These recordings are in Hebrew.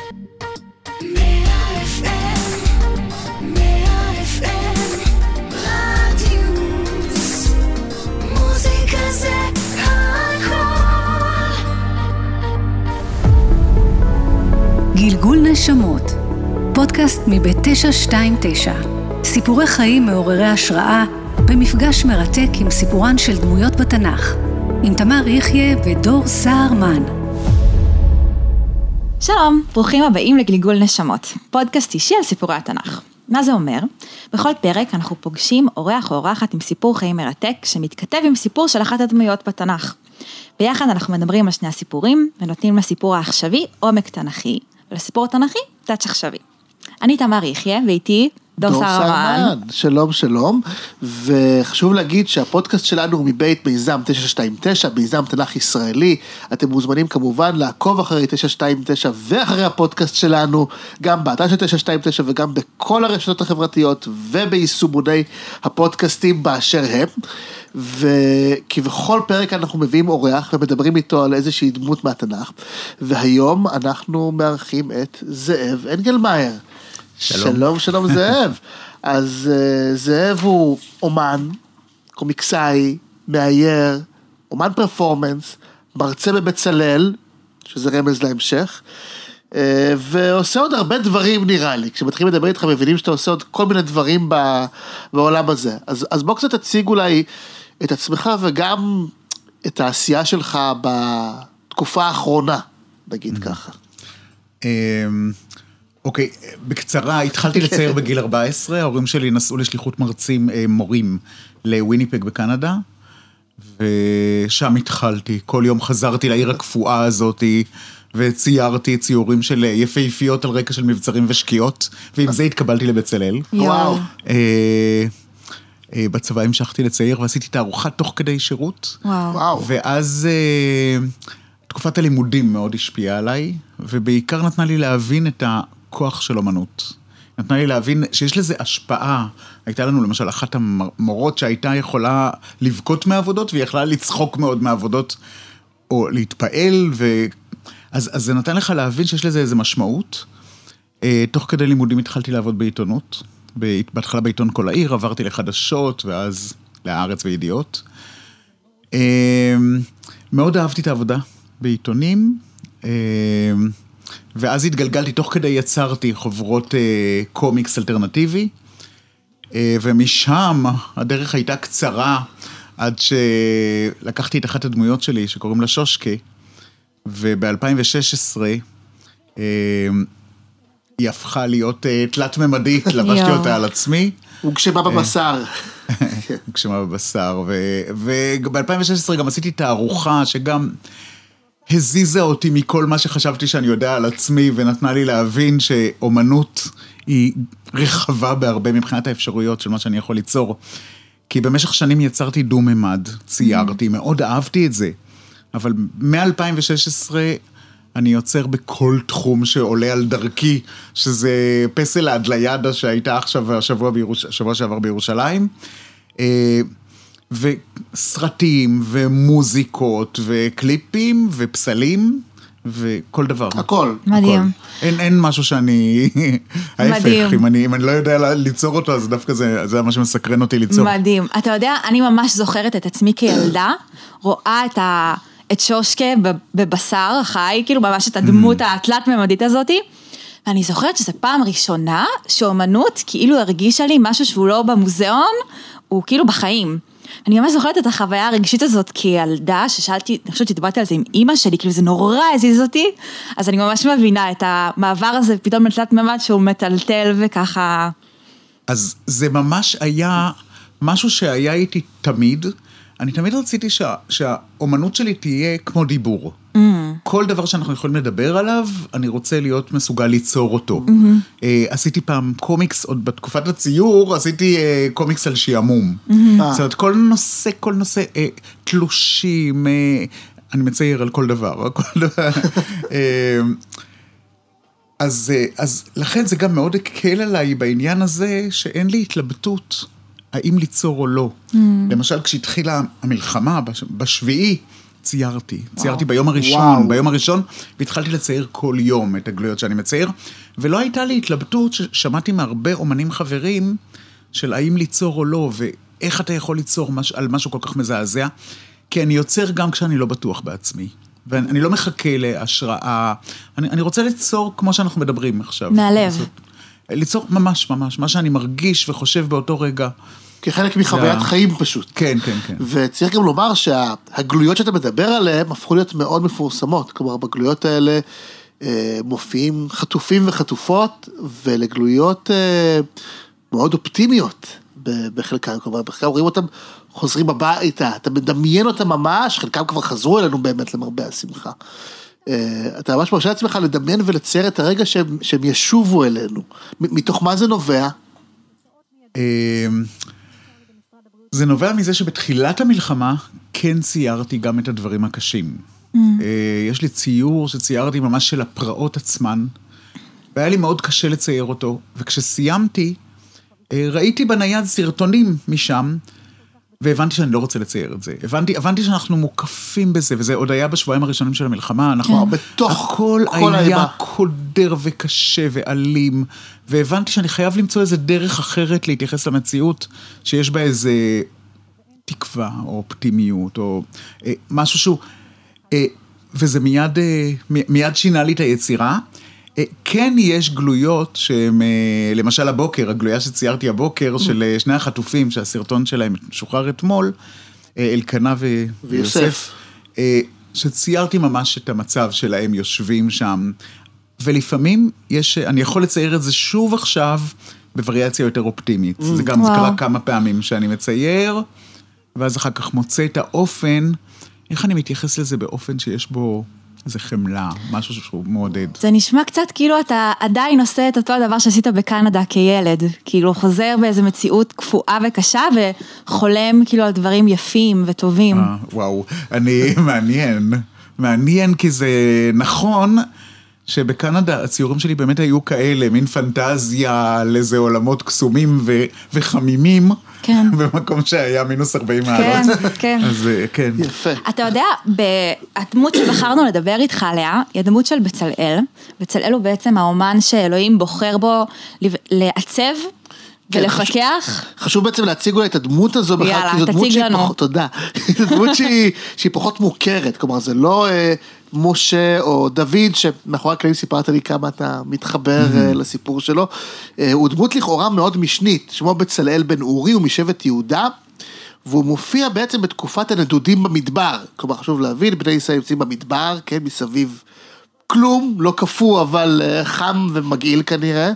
גלגול נשמות, פודקאסט מבית 929. סיפורי חיים מעוררי השראה במפגש מרתק עם סיפורן של דמויות בתנ"ך, עם תמר יחיה ודור סהרמן. שלום, ברוכים הבאים לגלגול נשמות, פודקאסט אישי על סיפורי התנ"ך. מה זה אומר? בכל פרק אנחנו פוגשים אורח או אורחת עם סיפור חיים מרתק שמתכתב עם סיפור של אחת הדמויות בתנ"ך. ביחד אנחנו מדברים על שני הסיפורים ונותנים לסיפור העכשווי עומק תנ"כי, ולסיפור התנ"כי טאץ' עכשווי. אני תמר יחיה ואיתי דור סהרמן. שלום שלום, וחשוב להגיד שהפודקאסט שלנו הוא מבית מיזם 929, מיזם תנ"ך ישראלי. אתם מוזמנים כמובן לעקוב אחרי 929 ואחרי הפודקאסט שלנו, גם באתר של 929 וגם בכל הרשתות החברתיות וביישומוני הפודקאסטים באשר הם. וכבכל פרק אנחנו מביאים אורח ומדברים איתו על איזושהי דמות מהתנ"ך, והיום אנחנו מארחים את זאב אנגלמאייר. שלום, שלום זאב. אז זאב הוא אומן, קומיקסאי, מאייר, אומן פרפורמנס, מרצה בבצלאל, שזה רמז להמשך, ועושה עוד הרבה דברים נראה לי. כשמתחילים לדבר איתך מבינים שאתה עושה עוד כל מיני דברים בעולם הזה. אז בוא קצת תציג אולי את עצמך וגם את העשייה שלך בתקופה האחרונה, נגיד ככה. אוקיי, בקצרה, התחלתי לצייר בגיל 14, ההורים שלי נסעו לשליחות מורים לוויניפג בקנדה, ושם התחלתי, כל יום חזרתי לעיר הקפואה הזאת, וציירתי ציורים של יפהפיות על רקע של מבצרים ושקיעות, ועם זה התקבלתי לבצלאל. וואו. בצבא המשכתי לצייר, ועשיתי תערוכה תוך כדי שירות. וואו. ואז תקופת הלימודים מאוד השפיעה עליי, ובעיקר נתנה לי להבין את הכוח של אומנות. נתנה לי להבין שיש לזה השפעה. הייתה לנו למשל אחת המורות שהייתה יכולה לבכות מעבודות, והיא יכלה לצחוק מאוד מעבודות, או להתפעל, אז זה נתן לך להבין שיש לזה איזו משמעות. תוך כדי לימודים התחלתי לעבוד בעיתונות, בהתחלה בעיתון כל העיר, עברתי לחדשות, ואז להארץ וידיעות. מאוד אהבתי את העבודה בעיתונים, ואז התגלגלתי, תוך כדי יצרתי חוברות קומיקס אלטרנטיבי, ומשם הדרך הייתה קצרה, עד שלקחתי את אחת הדמויות שלי, שקוראים לה שושקה, וב-2016, היא הפכה להיות תלת-ממדית, לבשתי אותה על עצמי. הוגשמה בבשר. הוגשמה בבשר, וב-2016 גם עשיתי תערוכה שגם הזיזה אותי מכל מה שחשבתי שאני יודע על עצמי, ונתנה לי להבין שאומנות היא רחבה בהרבה מבחינת האפשרויות של מה שאני יכול ליצור. כי במשך שנים יצרתי דו-ממד, ציירתי, מאוד אהבתי את זה. אבל מ-2016 אני יוצר בכל תחום שעולה על דרכי, שזה פסל האדליאדה שהייתה עכשיו שבוע שעבר בירושלים, וסרטים ומוזיקות וקליפים ופסלים וכל דבר. הכל. מדהים. אין משהו שאני, ההפך, אם אני לא יודע ליצור אותו, אז דווקא זה מה שמסקרן אותי ליצור. מדהים. אתה יודע, אני ממש זוכרת את עצמי כילדה, רואה את שושקה בבשר החי, כאילו ממש את הדמות התלת-ממדית הזאת, ואני זוכרת שזו פעם ראשונה שאומנות כאילו הרגישה לי משהו שהוא לא במוזיאון, הוא כאילו בחיים. אני ממש זוכרת את החוויה הרגשית הזאת כילדה, ששאלתי, אני חושבת שדיברתי על זה עם אמא שלי, כאילו זה נורא הזיז אותי, אז אני ממש מבינה את המעבר הזה, פתאום לתלת-ממד שהוא מטלטל וככה. אז זה ממש היה משהו שהיה איתי תמיד, אני תמיד רציתי שהאומנות שלי תהיה כמו דיבור. כל דבר שאנחנו יכולים לדבר עליו, אני רוצה להיות מסוגל ליצור אותו. עשיתי פעם קומיקס, עוד בתקופת הציור, עשיתי קומיקס על שיעמום. זאת אומרת, כל נושא, תלושים, אני מצייר על כל דבר. אז לכן זה גם מאוד הקל עליי בעניין הזה, שאין לי התלבטות האם ליצור או לא. למשל, כשהתחילה המלחמה בשביעי, ציירתי ביום הראשון, והתחלתי לצייר כל יום את הגלויות שאני מצייר, ולא הייתה לי התלבטות ששמעתי מהרבה אומנים חברים, של האם ליצור או לא, ואיך אתה יכול ליצור על משהו כל כך מזעזע, כי אני יוצר גם כשאני לא בטוח בעצמי, ואני לא מחכה להשראה, אני רוצה ליצור כמו שאנחנו מדברים עכשיו. מהלב. ליצור ממש, מה שאני מרגיש וחושב באותו רגע. כחלק מחוויית חיים פשוט. כן. וצריך גם לומר שהגלויות שאתה מדבר עליהן הפכו להיות מאוד מפורסמות, כלומר בגלויות האלה מופיעים חטופים וחטופות, ולגלויות מאוד אופטימיות בחלקם, כלומר בחלקם רואים אותם חוזרים הביתה, אתה מדמיין אותם ממש, חלקם כבר חזרו אלינו באמת למרבה השמחה. אתה ממש מרשה לעצמך לדמיין ולצייר את הרגע שהם ישובו אלינו. מתוך מה זה נובע? זה נובע מזה שבתחילת המלחמה כן ציירתי גם את הדברים הקשים. יש לי ציור שציירתי ממש של הפרעות עצמן, והיה לי מאוד קשה לצייר אותו, וכשסיימתי, ראיתי בנייד סרטונים משם, והבנתי שאני לא רוצה לצייר את זה. הבנתי שאנחנו מוקפים בזה, וזה עוד היה בשבועיים הראשונים של המלחמה, אנחנו בתוך הכל היה קודר וקשה ואלים, והבנתי שאני חייב למצוא איזה דרך אחרת להתייחס למציאות, שיש בה איזה תקווה, או אופטימיות, או משהו שהוא, וזה מיד שינה לי את היצירה. כן יש גלויות שהם, למשל הבוקר, הגלויה שציירתי הבוקר של שני החטופים, שהסרטון שלהם שוחרר אתמול, אלקנה ויוסף, שציירתי ממש את המצב שלהם יושבים שם, ולפעמים אני יכול לצייר את זה שוב עכשיו, בווריאציה יותר אופטימית. זה קרה כמה פעמים שאני מצייר, ואז אחר כך מוצא את האופן, איך אני מתייחס לזה באופן שיש בו זה חמלה, משהו שהוא מעודד. זה נשמע קצת כאילו אתה עדיין עושה את אותו הדבר שעשית בקנדה כילד, כאילו חוזר באיזו מציאות קפואה וקשה, וחולם כאילו על דברים יפים וטובים. וואו, מעניין כי זה נכון, שבקנדה הציורים שלי באמת היו כאלה, מין פנטזיה על איזה עולמות קסומים וחמימים, כן. במקום שהיה מינוס 40 מעלות. כן. אז כן. יפה. אתה יודע, הדמות שבחרנו לדבר איתך עליה, היא הדמות של בצלאל. בצלאל הוא בעצם האומן שאלוהים בוחר בו לעצב ולפקח. חשוב בעצם להציג אולי את הדמות הזו. יאללה, תציג לנו. תודה. זו דמות שהיא פחות מוכרת, כלומר זה לא משה או דוד, שמאחורי הקלעים סיפרת לי כמה אתה מתחבר לסיפור שלו. הוא דמות לכאורה מאוד משנית, שמו בצלאל בן אורי, הוא משבט יהודה, והוא מופיע בעצם בתקופת הנדודים במדבר. כלומר חשוב להבין, בני ישראל יוצאים במדבר, כן, מסביב כלום, לא קפוא, אבל חם ומגעיל כנראה.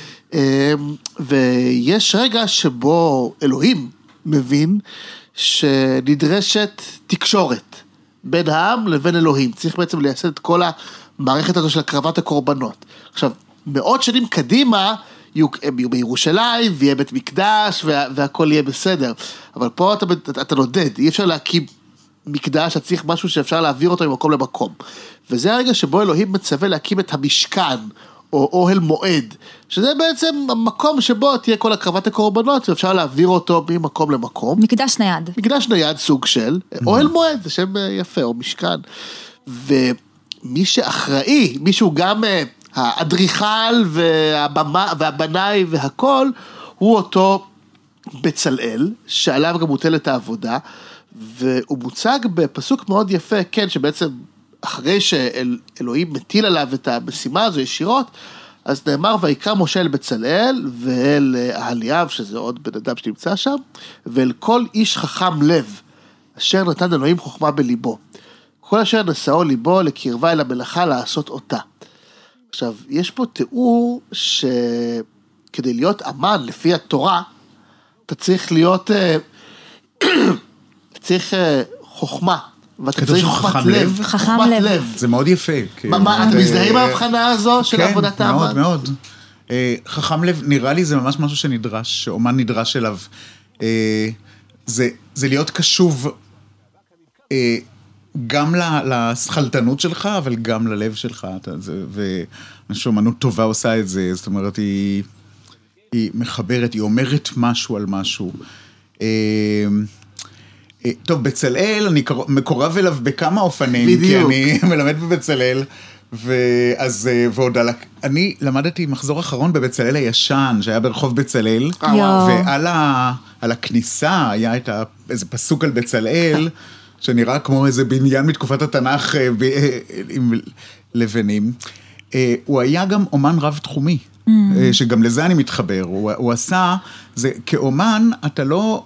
ויש רגע שבו אלוהים מבין שנדרשת תקשורת בין העם לבין אלוהים. צריך בעצם לייסד את כל המערכת הזו של הקרבת הקורבנות. עכשיו, מאות שנים קדימה, הם יהיו בירושלים, ויהיה בית מקדש, והכל יהיה בסדר. אבל פה אתה נודד, אי אפשר להקים מקדש, אתה צריך משהו שאפשר להעביר אותו ממקום למקום. וזה הרגע שבו אלוהים מצווה להקים את המשכן, או אוהל מועד, שזה בעצם המקום שבו תהיה כל הקרבת הקורבנות, ואפשר להעביר אותו ממקום למקום. מקדש נייד. מקדש נייד סוג של, אוהל מועד, זה שם יפה, או משכן. ומי שאחראי, מישהו גם האדריכל והבנאי והכל, הוא אותו בצלאל, שעליו גם מוטלת העבודה, והוא מוצג בפסוק מאוד יפה, כן, שבעצם אחרי שאלוהים מטיל עליו את המשימה הזו ישירות, אז נאמר, ויקרא משה אל בצלאל, ואל אהליאב, שזה עוד בן אדם שנמצא שם, ואל כל איש חכם לב, אשר נתן אלוהים חוכמה בליבו. כל אשר נשאו ליבו לקרבה אל המלאכה לעשות אותה. עכשיו, יש פה תיאור שכדי להיות אמן לפי התורה, אתה צריך להיות, צריך חוכמה, ואתה צריך חוכמת לב. חכם לב. זה מאוד יפה. אתה מזדהה עם ההבחנה הזו של עבודת האמן? כן, מאוד, מאוד. חכם לב, נראה לי זה ממש משהו שנדרש, שאומן נדרש אליו. זה להיות קשוב גם לסחלטנות שלך, אבל גם ללב שלך. ואני חושב אומנות טובה עושה את זה, זאת אומרת, היא מחברת, היא אומרת משהו על משהו. טוב, בצלאל, אני מקורב אליו בכמה אופנים, בדיוק. כי אני מלמד בבצלאל, ועוד אני למדתי מחזור אחרון בבצלאל הישן, שהיה ברחוב בצלאל, ועל הכניסה היה איזה פסוק על בצלאל, שנראה כמו איזה בניין מתקופת התנ"ך עם לבנים. הוא היה גם אומן רב תחומי, שגם לזה אני מתחבר. הוא עשה, כאומן אתה לא,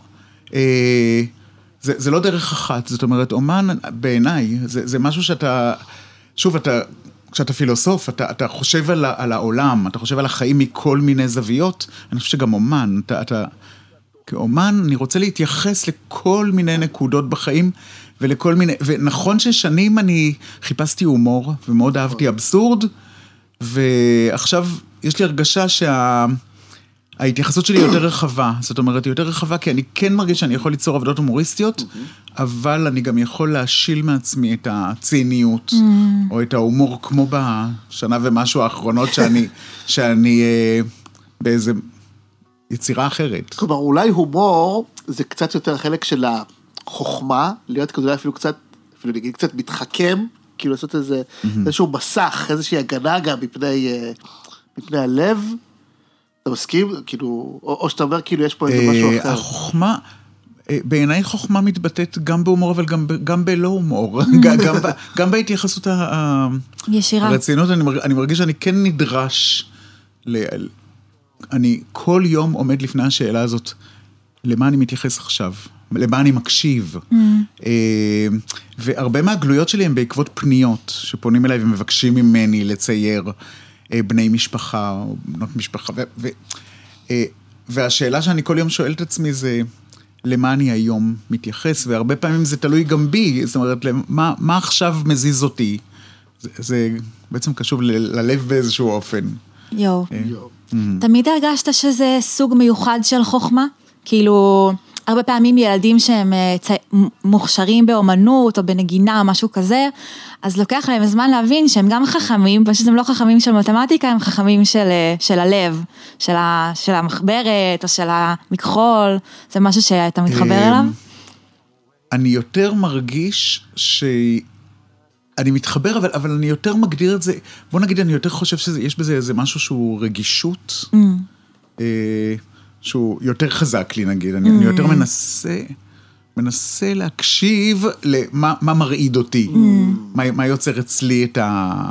זה לא דרך אחת, זאת אומרת, אומן בעיניי, זה משהו שאתה, שוב, כשאתה פילוסוף, אתה חושב על העולם, אתה חושב על החיים מכל מיני זוויות, אני חושב שגם אומן, כאומן, אני רוצה להתייחס לכל מיני נקודות בחיים, ולכל מיני, ונכון ששנים אני חיפשתי הומור, ומאוד אהבתי אבסורד, ועכשיו יש לי הרגשה שההתייחסות שלי יותר רחבה, זאת אומרת, היא יותר רחבה, כי אני כן מרגיש שאני יכול ליצור עבודות הומוריסטיות, אבל אני גם יכול להשיל מעצמי את הציניות, או את ההומור, כמו בשנה ומשהו האחרונות, שאני באיזה יצירה אחרת. כלומר, אולי הומור זה קצת יותר חלק של החוכמה, להיות כזה אפילו נגיד קצת מתחכם, כאילו לעשות איזשהו מסך, איזושהי הגנה גם מפני הלב. אתה מסכים? כאילו, או שאתה אומר כאילו יש פה איזה משהו אחר. החוכמה, בעיניי חוכמה מתבטאת גם בהומור, אבל גם בלא הומור. גם בהתייחסות הרצינות, אני מרגיש שאני כן נדרש, אני כל יום עומד לפני השאלה הזאת, למה אני מתייחס עכשיו? למה אני מקשיב? והרבה מהגלויות שלי הן בעקבות פניות, שפונים אליי ומבקשים ממני לצייר בני משפחה, או בנות משפחה, והשאלה שאני כל יום שואל את עצמי זה, למה אני היום מתייחס? והרבה פעמים זה תלוי גם בי, זאת אומרת, מה עכשיו מזיז אותי? זה בעצם קשוב ללב באיזשהו אופן. יו. תמיד הרגשת שזה סוג מיוחד של חוכמה? כאילו, הרבה פעמים ילדים שהם מוכשרים באומנות או בנגינה או משהו כזה, אז לוקח להם זמן להבין שהם גם חכמים, פשוט הם לא חכמים של מתמטיקה, הם חכמים של הלב, של המחברת או של המכחול, זה משהו שאתה מתחבר אליו? אני יותר מרגיש אני מתחבר, אבל אני יותר מגדיר את זה, בוא נגיד, אני יותר חושב שיש בזה איזה משהו שהוא רגישות, שהוא יותר חזק לי, נגיד, אני יותר מנסה להקשיב למה מרעיד אותי, מה יוצר אצלי את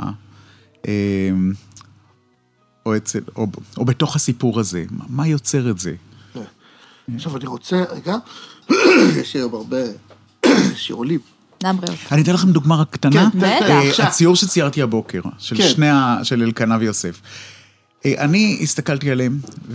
או בתוך הסיפור הזה, מה יוצר את זה. עכשיו אני רוצה, רגע, יש היום הרבה שיעולים. אני אתן לכם דוגמה רק קטנה, בטח. הציור שציירתי הבוקר, של אלקנה ויוסף. אני הסתכלתי עליהם,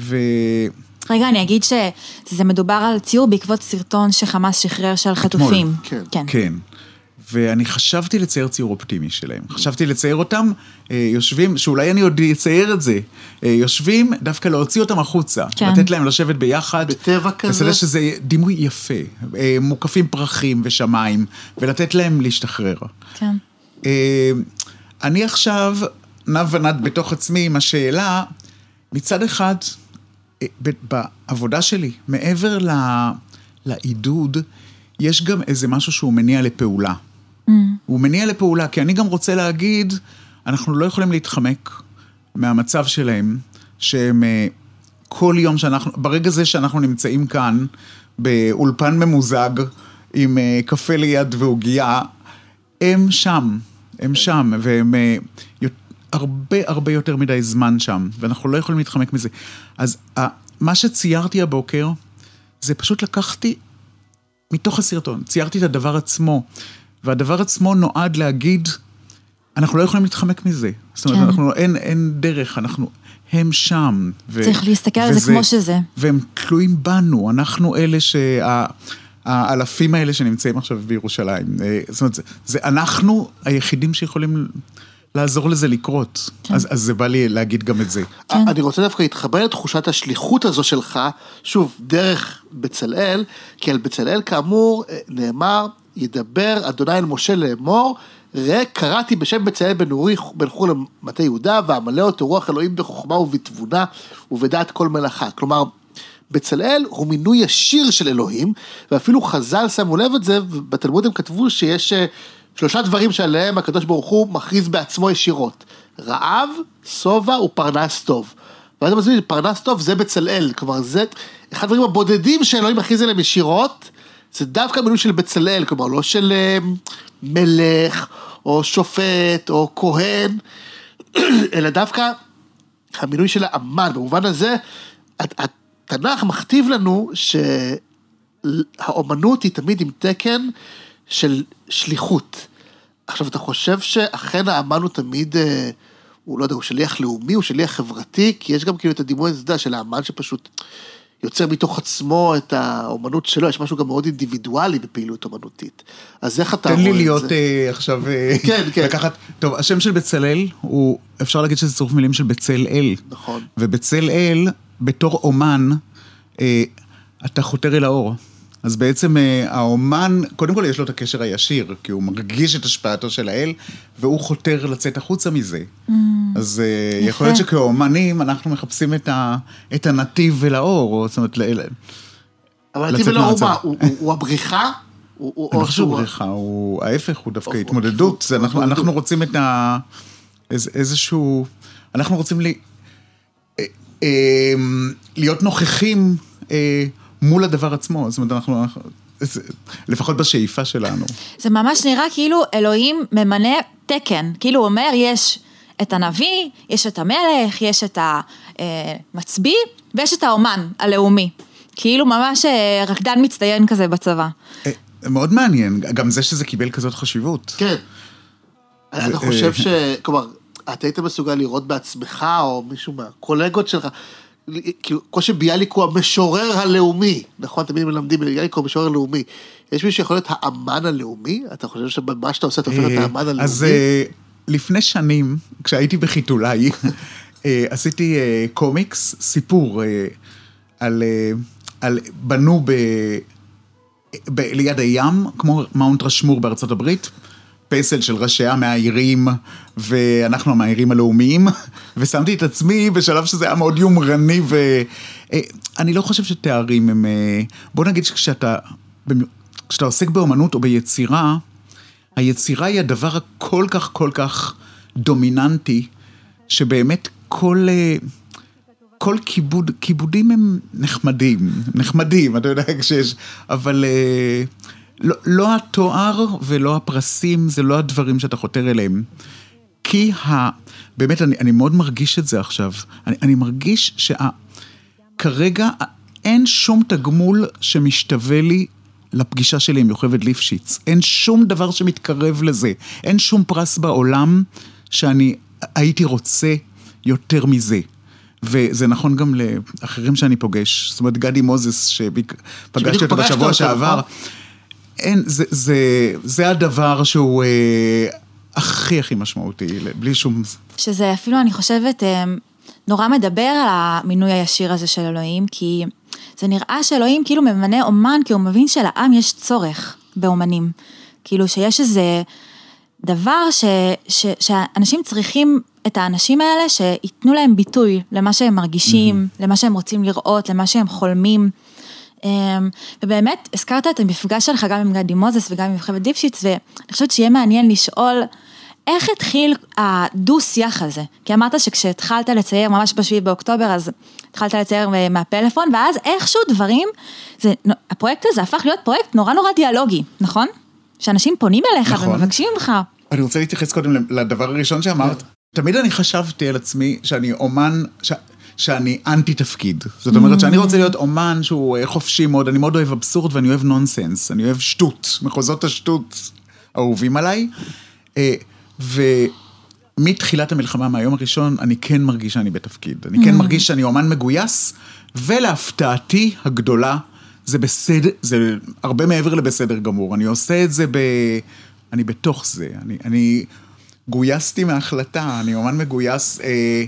רגע, אני אגיד שזה מדובר על ציור בעקבות סרטון שחמאס שחרר של חטופים. כן. ואני חשבתי לצייר ציור אופטימי שלהם. חשבתי לצייר אותם, יושבים, שאולי אני עוד אצייר את זה, יושבים דווקא להוציא אותם החוצה, לתת להם לשבת ביחד. בטבע כזה. בסדר שזה דימוי יפה, מוקפים פרחים ושמיים, ולתת להם להשתחרר. כן. אני עכשיו נע ונד בתוך עצמי עם השאלה, מצד אחד, בעבודה שלי, מעבר לעידוד, יש גם איזה משהו שהוא מניע לפעולה. הוא מניע לפעולה, כי אני גם רוצה להגיד, אנחנו לא יכולים להתחמק מהמצב שלהם, שהם כל יום ברגע זה שאנחנו נמצאים כאן, באולפן ממוזג, עם קפה ליד והוגיעה, הם שם, והם הרבה יותר מדי זמן שם, ואנחנו לא יכולים להתחמק מזה. אז מה שציירתי הבוקר, זה פשוט לקחתי מתוך הסרטון, ציירתי את הדבר עצמו, והדבר עצמו נועד להגיד, אנחנו לא יכולים להתחמק מזה. זאת אומרת, אין דרך, הם שם. צריך להסתכל על זה כמו שזה. והם תלויים בנו, אנחנו אלה האלפים האלה שנמצאים עכשיו בירושלים. זאת אומרת, זה אנחנו היחידים שיכולים לעזור לזה לקרות. אז זה בא לי להגיד גם את זה. אני רוצה דווקא להתחבר לתחושת השליחות הזו שלך, שוב, דרך בצלאל, כי על בצלאל כאמור נאמר, ידבר אדוני אל משה לאמור, ראה קראתי בשם בצלאל בן אורי בן חור למטה יהודה, ואמלא אותו רוח אלוהים בחוכמה ובתבונה, ובדעת כל מלאכה. כלומר, בצלאל הוא מינוי ישיר של אלוהים, ואפילו חז"ל שמו לב את זה, ובתלמוד הם כתבו שיש 3 דברים שעליהם הקדוש ברוך הוא מכריז בעצמו ישירות, רעב, שובע ופרנס טוב. ואז הם מסבירים, פרנס טוב זה בצלאל, כלומר זה אחד הדברים הבודדים שאלוהים מכריז עליהם ישירות, זה דווקא מינוי של בצלאל, כלומר לא של מלך, או שופט, או כהן, אלא דווקא המינוי של האמן. במובן הזה, התנ"ך מכתיב לנו שהאומנות היא תמיד עם תקן של שליחות. עכשיו, אתה חושב שאכן האמן הוא תמיד, הוא לא יודע, הוא שליח לאומי, הוא שליח חברתי, כי יש גם כאילו את הדימוי הזה של האמן שפשוט יוצר מתוך עצמו את האומנות שלו, יש משהו גם מאוד אינדיבידואלי בפעילות אומנותית. אז איך אתה רואה את זה? תן לי להיות עכשיו, כן, כן. לקחת, טוב, השם של בצלאל, הוא, אפשר להגיד שזה צירוף מילים של בצלאל. נכון. ובצלאל, בתור אומן, אתה חותר אל האור. אז בעצם האומן, קודם כל יש לו את הקשר הישיר, כי הוא מרגיש את השפעתו של האל, והוא חותר לצאת החוצה מזה. אז יכול להיות שכאומנים אנחנו מחפשים את הנתיב ולאור, זאת אומרת, אבל הנתיב ולאור הוא הבריחה? אני חושב שהוא בריחה, ההפך הוא דווקא התמודדות, אנחנו רוצים את איזשהו, אנחנו רוצים להיות נוכחים מול הדבר עצמו, זאת אומרת, אנחנו, לפחות בשאיפה שלנו. זה ממש נראה כאילו אלוהים ממנה תקן, כאילו הוא אומר, יש את הנביא, יש את המלך, יש את המצביא, ויש את האומן הלאומי. כאילו ממש רקדן מצטיין כזה בצבא. מאוד מעניין, גם זה שזה קיבל כזאת חשיבות. כן. אתה חושב כלומר, אתה היית מסוגל לראות בעצמך, או מישהו מהקולגות שלך, כאילו, כמו שביאליק הוא המשורר הלאומי, נכון? תמיד מלמדים, ביאליק הוא המשורר הלאומי. יש מישהו שיכול להיות האמן הלאומי? אתה חושב שבמה שאתה עושה, אתה הופך את האמן הלאומי? אז לפני שנים, כשהייתי בחיתולי, עשיתי קומיקס, סיפור, בנו ליד הים, כמו מאונט רשמור בארצות הברית, פסל של ראשי המאיירים, ואנחנו המאיירים הלאומיים, ושמתי את עצמי בשלב שזה היה מאוד יומרני, ואני לא חושב שתארים הם, בוא נגיד שכשאתה עוסק באמנות או ביצירה, היצירה היא הדבר הכל כך כל כך דומיננטי, שבאמת כל כיבודים הם נחמדים, אתה יודע כשיש, אבל לא התואר ולא הפרסים, זה לא הדברים שאתה חותר אליהם. כי באמת אני מאוד מרגיש את זה עכשיו. אני מרגיש שכרגע אין שום תגמול שמשתווה לי לפגישה שלי עם יוכבד ליפשיץ. אין שום דבר שמתקרב לזה. אין שום פרס בעולם שאני הייתי רוצה יותר מזה. וזה נכון גם לאחרים שאני פוגש. זאת אומרת, גדי מוזס שפגשתי אותו בשבוע שעבר. אין, זה הדבר שהוא הכי משמעותי, בלי שום... שזה אפילו, אני חושבת, נורא מדבר על המינוי הישיר הזה של אלוהים, כי זה נראה שאלוהים כאילו ממנה אומן, כי הוא מבין שלעם יש צורך באומנים. כאילו שיש איזה דבר שאנשים צריכים את האנשים האלה, שיתנו להם ביטוי למה שהם מרגישים, למה שהם רוצים לראות, למה שהם חולמים. ובאמת, הזכרת את המפגש שלך גם עם גדי מוזס וגם עם יוכבד ליפשיץ, ואני חושבת שיהיה מעניין לשאול איך התחיל הדו-שיח הזה? כי אמרת שכשהתחלת לצייר ממש ב7 באוקטובר, אז התחלת לצייר מהפלאפון, ואז איכשהו דברים, הפרויקט הזה הפך להיות פרויקט נורא דיאלוגי, נכון? שאנשים פונים אליך ומבקשים ממך. אני רוצה להתייחס קודם לדבר הראשון שאמרת. תמיד אני חשבתי על עצמי שאני אומן, שאני אנטי תפקיד. זאת אומרת שאני רוצה להיות אומן שהוא חופשי מאוד, אני מאוד אוהב אבסורד ואני אוהב נונסנס, אני אוהב שטות, מחוזות השטות אהובים עליי, ומתחילת המלחמה מהיום הראשון אני כן מרגיש שאני בתפקיד, אני כן מרגיש שאני אומן מגויס, ולהפתעתי הגדולה, זה בסדר, זה הרבה מעבר לבסדר גמור, אני עושה את זה אני בתוך זה, אני גויסתי מההחלטה, אני אומן מגויס,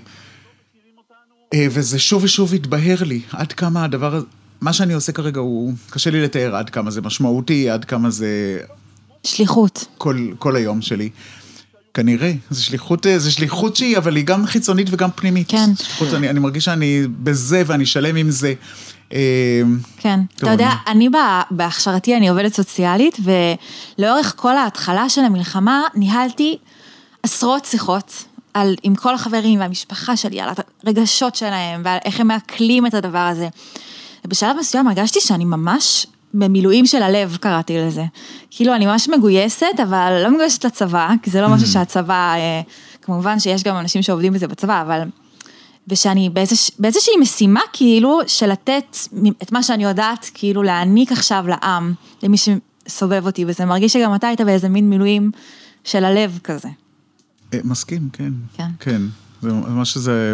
וזה שוב ושוב התבהר לי, עד כמה הדבר הזה, מה שאני עושה כרגע הוא, קשה לי לתאר עד כמה זה משמעותי, עד כמה זה... שליחות. כל היום שלי. כנראה, זה שליחות שהיא, אבל היא גם חיצונית וגם פנימית. כן. שליחות, אני מרגיש שאני בזה ואני שלם עם זה. כן, אתה יודע, אני בהכשרתי, אני עובדת סוציאלית, ולאורך כל ההתחלה של המלחמה, ניהלתי עשרות שיחות, עם כל החברים והמשפחה שלי, על הרגשות שלהם, ועל איך הם מעכלים את הדבר הזה. ובשלב מסוים הרגשתי שאני ממש במילואים של הלב, קראתי לזה. כאילו, אני ממש מגויסת, אבל לא מגויסת לצבא, כי זה לא משהו שהצבא, כמובן שיש גם אנשים שעובדים בזה בצבא, אבל ושאני באיזושהי משימה, כאילו, של לתת את מה שאני יודעת, כאילו, להעניק עכשיו לעם, למי שסובב אותי, וזה מרגיש שגם אתה היית באיזה מין מילואים של הלב כזה. מסכים, כן. כן. זה מה שזה...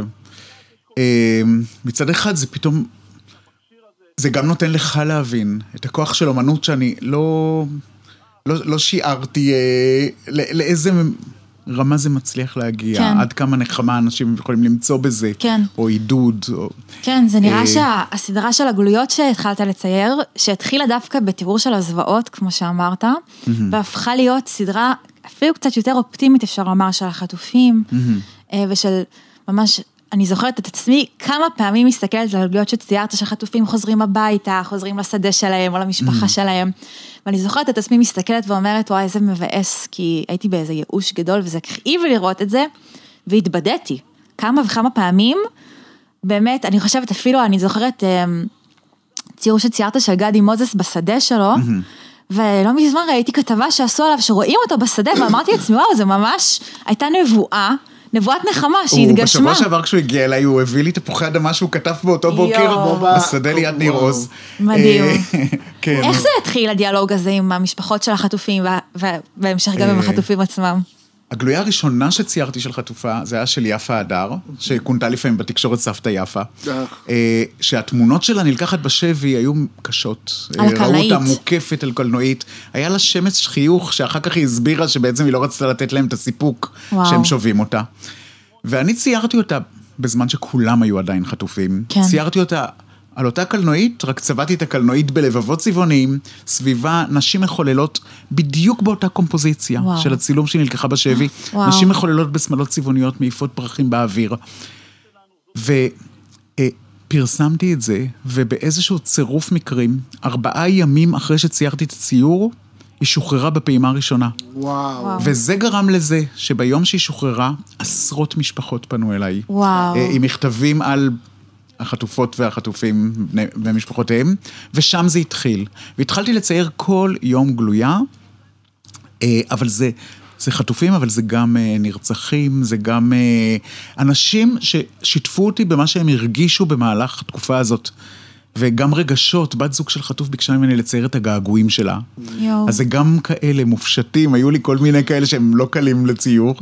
מצד אחד זה פתאום... זה גם נותן לך להבין את הכוח של אומנות שאני לא שיערתי לאיזה רמה זה מצליח להגיע, כן. עד כמה נחמה אנשים יכולים למצוא בזה, כן. או עידוד. או... כן, זה נראה שהסדרה של הגלויות שהתחלת לצייר, שהתחילה דווקא בתיאור של הזוועות, כמו שאמרת, והפכה להיות סדרה אפילו קצת יותר אופטימית, אפשר לומר, של החטופים, ושל ממש... אני זוכרת את עצמי כמה פעמים מסתכלת על הגלויות שציירת שחטופים חוזרים הביתה, חוזרים לשדה שלהם או למשפחה שלהם, ואני זוכרת את עצמי מסתכלת ואומרת, וואי, איזה מבאס, כי הייתי באיזה ייאוש גדול, וזה כאיב לראות את זה, והתבדיתי כמה וכמה פעמים, באמת, אני חושבת אפילו, אני זוכרת ציור שציירת של גדי מוזס בשדה שלו, ולא מזמן ראיתי כתבה שעשו עליו, שרואים אותו בשדה, ואמרתי לעצמי, וואו, זה ממש הייתה נבואת נחמה שהתגשמה. בשבוע שעבר כשהוא הגיע אליי, הוא הביא לי תפוחי אדמה שהוא כתב באותו בוקר, בשדה ליד ניר עוז. מדהים. איך זה התחיל הדיאלוג הזה עם המשפחות של החטופים, והמשך גם עם החטופים עצמם? הגלויה הראשונה שציירתי של חטופה, זה היה של יפה הדר, שכונתה לפעמים בתקשורת סבתא יפה, שהתמונות שלה נלקחת בשבי היו קשות. על הקלנועית. ראו אותה מוקפת על קלנועית. היה לה שמץ חיוך, שאחר כך היא הסבירה שבעצם היא לא רצתה לתת להם את הסיפוק שהם שובים אותה. ואני ציירתי אותה בזמן שכולם היו עדיין חטופים. כן. ציירתי אותה על אותה קלנועית, רק צבעתי את הקלנועית בלבבות צבעוניים, סביבה נשים מחוללות בדיוק באותה קומפוזיציה של הצילום שנלקחה בשבי, נשים מחוללות בשמלות צבעוניות מעיפות פרחים באוויר. ופרסמתי את זה, ובאיזשהו צירוף מקרים, 4 ימים אחרי שציירתי את הציור, היא שוחררה בפעימה הראשונה. וואו. וזה גרם לזה שביום שהיא שוחררה, עשרות משפחות פנו אליי. וואו. עם מכתבים על... החטופות והחטופים ומשפחותיהם, ושם זה התחיל. והתחלתי לצייר כל יום גלויה, אבל זה חטופים, אבל זה גם נרצחים, זה גם אנשים ששיתפו אותי במה שהם הרגישו במהלך התקופה הזאת, וגם רגשות, בת זוג של חטוף ביקשה ממני לצייר את הגעגועים שלה. אז זה גם כאלה מופשטים, היו לי כל מיני כאלה שהם לא קלים לציור.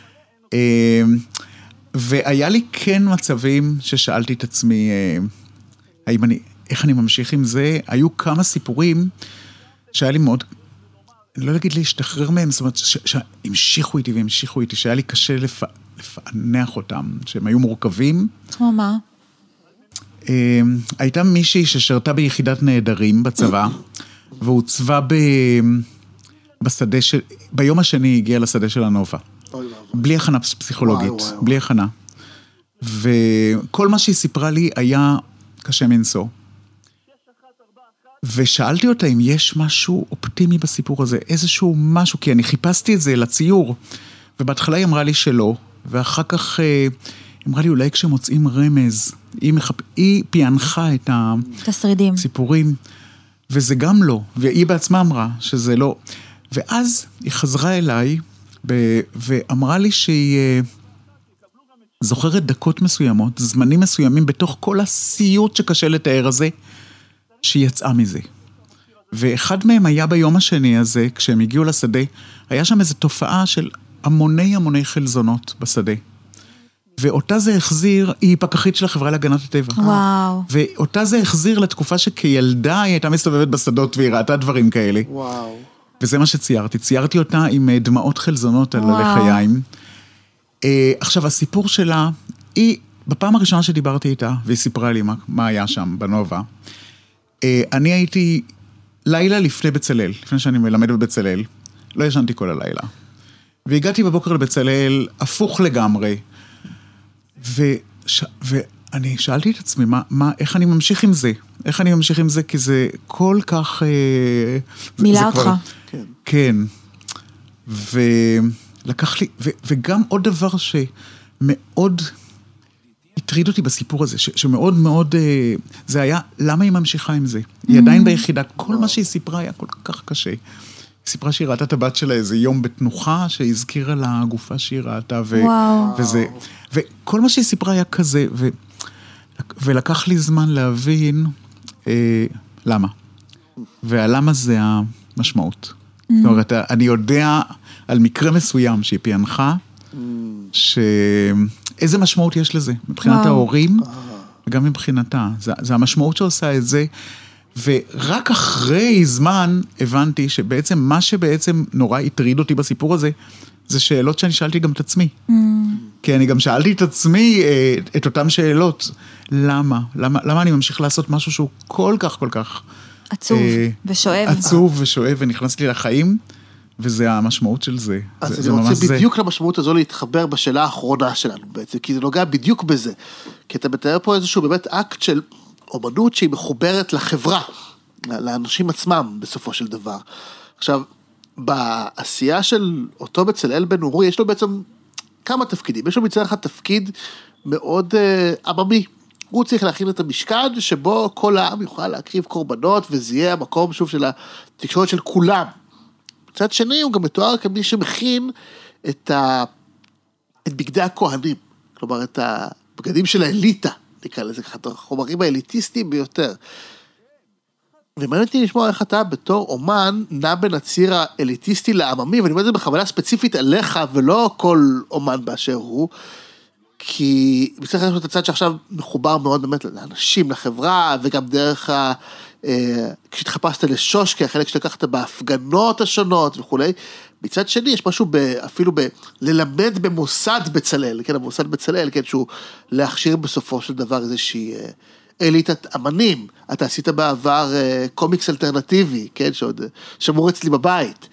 והיה לי כן מצבים ששאלתי את עצמי, איך אני ממשיך עם זה? היו כמה סיפורים שהיה לי מאוד, לא להגיד להשתחרר מהם, זאת אומרת, שהמשיכו איתי והמשיכו איתי, שהיה לי קשה לפענח אותם, שהם היו מורכבים. כמו מה? הייתה מישהי ששרתה ביחידת נהדרים בצבא, והוצבה בשדה של, ביום השני היא הגיעה לשדה של הנובה. בלי הכנה פסיכולוגית, בלי הכנה. וכל מה שהיא סיפרה לי היה קשה מנשוא. ושאלתי אותה אם יש משהו אופטימי בסיפור הזה, איזשהו משהו, כי אני חיפשתי את זה לציור, ובהתחלה היא אמרה לי שלא, ואחר כך היא אמרה לי אולי כשמוצאים רמז, היא פענחה את הסיפורים, וזה גם לא, והיא בעצמה אמרה שזה לא, ואז היא חזרה אליי, ואמרה לי שהיא זוכרת דקות מסוימות, זמנים מסוימים בתוך כל הסיוט שקשה לתאר הזה, שהיא יצאה מזה. ואחד מהם היה ביום השני הזה, כשהם הגיעו לשדה, היה שם איזו תופעה של המוני חלזונות בשדה. ואותה זה החזיר, היא פקחית של החברה להגנת הטבע. וואו. ואותה זה החזיר לתקופה שכילדה היא הייתה מסתובבת בשדות והיא ראתה דברים כאלה. וואו. וזה מה שציירתי. ציירתי אותה עם דמעות חלזונות על הלחיים. עכשיו, הסיפור שלה, היא, בפעם הראשונה שדיברתי איתה, והיא סיפרה לי מה היה שם בנובה, אני הייתי לילה לפני בצלאל, לפני שאני מלמד בבצלאל, לא ישנתי כל הלילה. והגעתי בבוקר לבצלאל, הפוך לגמרי, ואני שאלתי את עצמי, איך אני ממשיך עם זה? איך אני ממשיך עם זה? כי זה כל כך... מילה אותך. כן. ולקח לי, וגם עוד דבר שמאוד הטריד אותי בסיפור הזה, שמאוד מאוד, זה היה, למה היא ממשיכה עם זה? היא עדיין ביחידה, כל מה שהיא סיפרה היה כל כך קשה. היא סיפרה שהיא ראתה את הבת שלה איזה יום בתנוחה, שהזכירה לה הגופה שהיא ראתה, וזה, וכל מה שהיא סיפרה היה כזה, ולקח לי זמן להבין למה. והלמה זה המשמעות. זאת אומרת, אני יודע על מקרה מסוים שהיא פענחה, איזה משמעות יש לזה, מבחינת ההורים, וגם מבחינתה. זה המשמעות שעושה את זה, ורק אחרי זמן הבנתי שבעצם מה שבעצם נורא הטריד אותי בסיפור הזה, זה שאלות שאני שאלתי גם את עצמי. כי אני גם שאלתי את עצמי את אותן שאלות. למה? למה אני ממשיך לעשות משהו שהוא כל כך, כל כך... עצוב ושואב. עצוב ושואב, ונכנסתי לחיים, וזה המשמעות של זה. אז אני רוצה בדיוק למשמעות הזו להתחבר בשאלה האחרונה שלנו בעצם, כי זה נוגע בדיוק בזה. כי אתה מתאר פה איזשהו באמת אקט של אומנות שהיא מחוברת לחברה, לאנשים עצמם בסופו של דבר. עכשיו, בעשייה של אותו בצלאל בן אורי, יש לו בעצם כמה תפקידים. יש לו מצד אחד תפקיד מאוד עממי. הוא צריך להכין את המשכן, שבו כל העם יוכל להקריב קורבנות, וזה יהיה המקום שוב של התקשורת של כולם. מצד שני, הוא גם מתואר כמי שמכין את בגדי הכהנים. כלומר, את הבגדים של האליטה, נקרא לזה ככה, את החומרים האליטיסטיים ביותר. ומעניין אותי לשמוע איך אתה בתור אומן נע בין הציר האליטיסטי לעממי, ואני אומר את זה בכוונה ספציפית עליך, ולא כל אומן באשר הוא, כי צריך לעשות את הצד שעכשיו מחובר מאוד באמת לאנשים, לחברה, וגם דרך כשהתחפשת לשושקי, החלק שלקחת בהפגנות השונות וכו'. מצד שני, יש משהו אפילו ללמד במוסד בצלאל, כן, המוסד בצלאל, כן, שהוא להכשיר בסופו של דבר איזושהי אליטת אמנים. אתה עשית בעבר קומיקס אלטרנטיבי, כן, שעוד שמור אצלי בבית,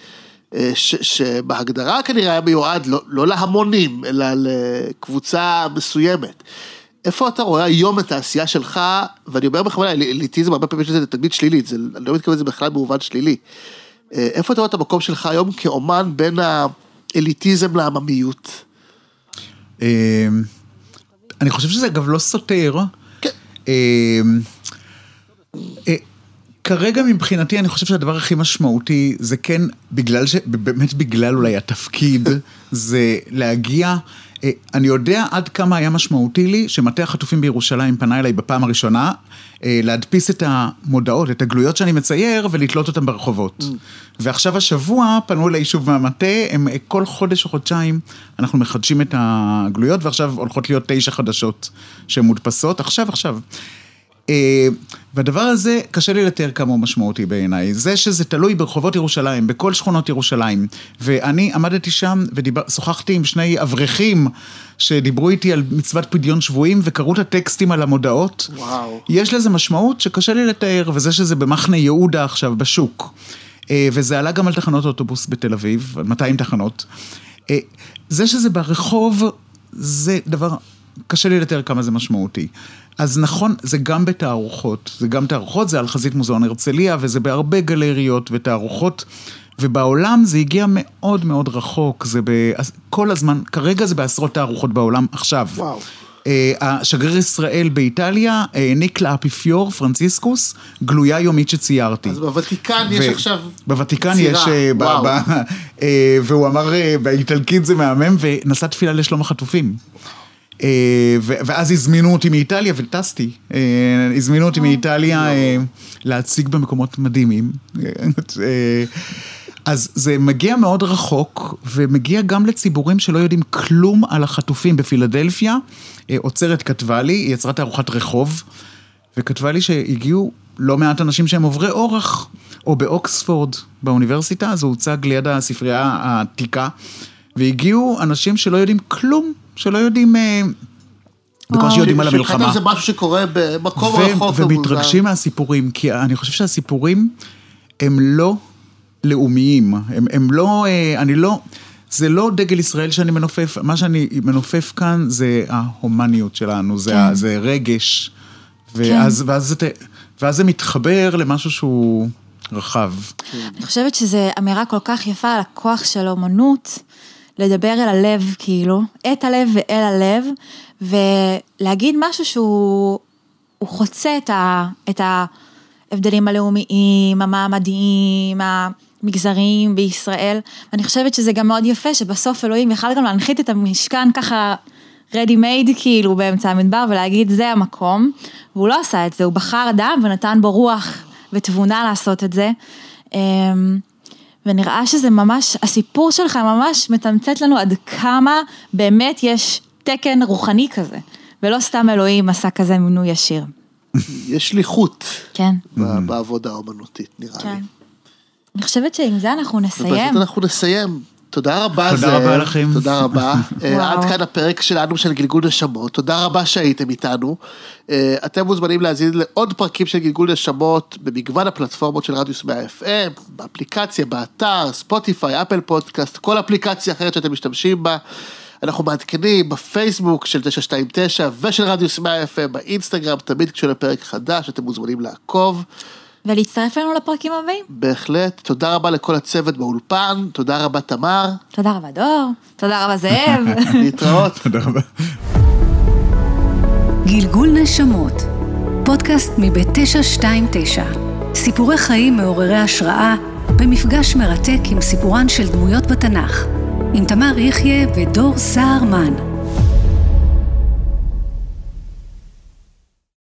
שבהגדרה כנראה היה מיועד לא להמונים, אלא לקבוצה מסוימת. איפה אתה רואה היום את העשייה שלך, ואני אומר בכוונה, אליטיזם, הרבה פעמים יש לזה תגלית שלילית, אני לא מתכוון לזה בכלל במובן שלילי. איפה אתה רואה את המקום שלך היום כאומן בין האליטיזם לעממיות? אני חושב שזה אגב לא סותר. כן. כרגע מבחינתי אני חושב שהדבר הכי משמעותי זה כן, באמת בגלל אולי התפקיד, זה להגיע, אני יודע עד כמה היה משמעותי לי, שמטה החטופים בירושלים פנה אליי בפעם הראשונה, להדפיס את המודעות, את הגלויות שאני מצייר, ולתלות אותם ברחובות. ועכשיו השבוע פנו אליי שוב מהמטה, הם כל חודש או חודשיים, אנחנו מחדשים את הגלויות, ועכשיו הולכות להיות 9 חדשות שמודפסות, עכשיו. והדבר הזה קשה לי לתאר כמה הוא משמעותי בעיניי, זה שזה תלוי ברחובות ירושלים, בכל שכונות ירושלים, ואני עמדתי שם ושוחחתי עם 2 אברכים שדיברו איתי על מצוות פדיון שבויים וקראו את הטקסטים על המודעות. וואו. יש לזה משמעות שקשה לי לתאר, וזה שזה במחנה יהודה עכשיו בשוק, וזה עלה גם על תחנות אוטובוס בתל אביב, על 200 תחנות. זה שזה ברחוב, זה דבר, קשה לי לתאר כמה זה משמעותי. אז נכון, זה גם בתערוכות, זה על חזית מוזיאון הרצליה, וזה בהרבה גלריות ותערוכות, ובעולם זה הגיע מאוד מאוד רחוק, זה כל הזמן, כרגע זה בעשרות תערוכות בעולם עכשיו. וואו. השגריר ישראל באיטליה העניק לאפיפיור פרנציסקוס גלויה יומית שציירתי. אז בוותיקן יש עכשיו בוותיקן יש, והוא אמר באיטלקית זה מהמם, ונשא תפילה לשלום החטופים. ואז הזמינו אותי מאיטליה וטסתי, הזמינו אותי מאיטליה להציג במקומות מדהימים, אז זה מגיע מאוד רחוק, ומגיע גם לציבורים שלא יודעים כלום על החטופים. בפילדלפיה, עוצרת כתבה לי, היא יצרה תערוכת רחוב, וכתבה לי שהגיעו לא מעט אנשים שהם עוברי אורח, או באוקספורד, באוניברסיטה, אז הוא הוצג ליד הספרייה העתיקה, והגיעו אנשים שלא יודעים כלום, שלא יודעים, בקושי יודעים על המלחמה. שחטא זה משהו שקורה במקום רחוק. ומתרגשים מהסיפורים, כי אני חושב שהסיפורים הם לא לאומיים, הם לא, זה לא דגל ישראל שאני מנופף, מה שאני מנופף כאן זה ההומניות שלנו, זה רגש, ואז זה מתחבר למשהו שהוא רחב. אני חושבת שזו אמירה כל כך יפה על הכוח של אומנות, לדבר אל הלב כאילו, את הלב ואל הלב, ולהגיד משהו שהוא חוצה את ההבדלים הלאומיים, המעמדיים, המגזריים בישראל, ואני חושבת שזה גם מאוד יפה, שבסוף אלוהים יכל גם להנחית את המשכן ככה, ready made כאילו באמצע המדבר, ולהגיד זה המקום, והוא לא עשה את זה, הוא בחר אדם ונתן בו רוח ותבונה לעשות את זה, ונראה שזה ממש, הסיפור שלך ממש מתמצת לנו עד כמה באמת יש תקן רוחני כזה, ולא סתם אלוהים עשה כזה מינוי ישיר. יש שליחות. כן. בעבודה האומנותית, נראה לי. אני חושבת שעם זה אנחנו נסיים. ובאמת אנחנו נסיים. תודה רבה. תודה רבה לכם. תודה רבה. עד כאן הפרק שלנו של גלגול נשמות. תודה רבה שהייתם איתנו. אתם מוזמנים להזין לעוד פרקים של גלגול נשמות במגוון הפלטפורמות של רדיוס 100 FM, באפליקציה, באתר, ספוטיפיי, אפל פודקאסט, כל אפליקציה אחרת שאתם משתמשים בה. אנחנו מעדכנים בפייסבוק של 929 ושל רדיוס 100 FM, באינסטגרם, תמיד כשעולה פרק חדש, אתם מוזמנים לעקוב. ולהצטרף לנו לפרקים הבאים. בהחלט. תודה רבה לכל הצוות באולפן. תודה רבה תמר. תודה רבה דור. תודה רבה זאב. להתראות. תודה רבה. גלגול נשמות, פודקאסט מבית 929. סיפורי חיים מעוררי השראה, במפגש מרתק עם סיפורן של דמויות בתנ"ך. עם תמר יחיה ודור סהרמן.